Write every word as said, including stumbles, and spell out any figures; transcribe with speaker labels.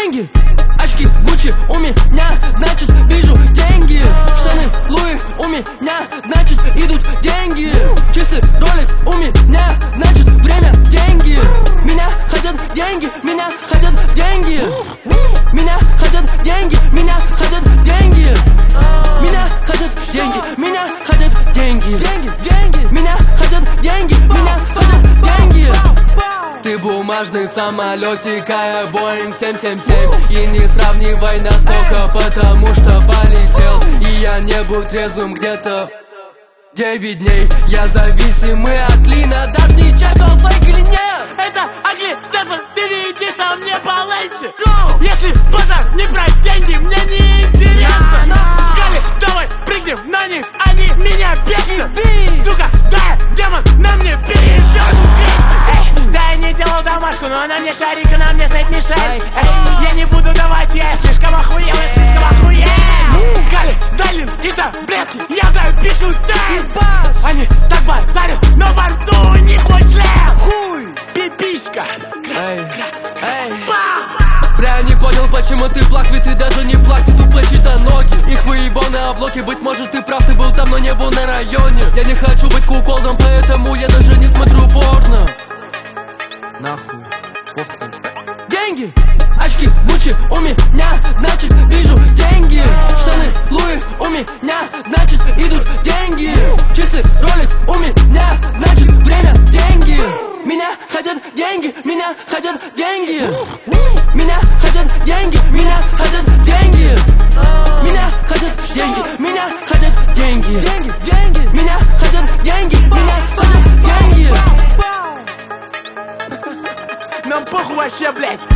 Speaker 1: Деньги, очки Гуччи у меня, значит вижу деньги. Штаны Луи у меня, значит идут деньги. Часы Rolex у меня, значит время деньги. Меня хотят деньги, меня хотят деньги. Меня хотят деньги, меня хотят деньги. Меня хотят деньги, меня хотят деньги. Деньги, деньги, меня хотят деньги, меня хотят деньги. Ты бумажный самолетик, а я Боинг семь семь семь. И не сравнивай настолько, потому что полетел. И я не был трезвым где-то девять дней. Я зависимый от лина, даже не чекал фейк или нет.
Speaker 2: Это Агли, Стефан, ты видишь на мне балансе. Если базар не про деньги, мне не интересно. Скали, давай прыгнем на них, они меня бесят. Сука, да, демон на мне перевернут. Да, я не делал домашку, но она мне шарик, она мне сайт мешает. Я не буду давать, я слишком охуел, я слишком охуел. Скали, Далин и таблетки, я запишу тайм. Они так базарят, но во рту у них мой член. Хуй, пиписька.
Speaker 1: Эй, эй. Бля, не понял, почему ты плак, ведь ты даже не плак, ты тупо чьи-то ноги. Их выебал на облоке, быть может ты прав, ты был там, но не был на районе. Я не хочу быть куколдом, поэтому я даже не смотрю порно. Нахуй, похуй. Деньги, очки Гуччи у меня, значит вижу деньги. Штаны Луи у меня, значит идут деньги. Часы Rolex у меня, значит время деньги. Меня хотят деньги, меня хотят деньги. Меня хотят деньги, меня хотят деньги. Меня хотят деньги, меня хотят деньги. Деньги, деньги, меня хотят деньги, меня хотят деньги.
Speaker 2: Нам похуй вообще, блядь.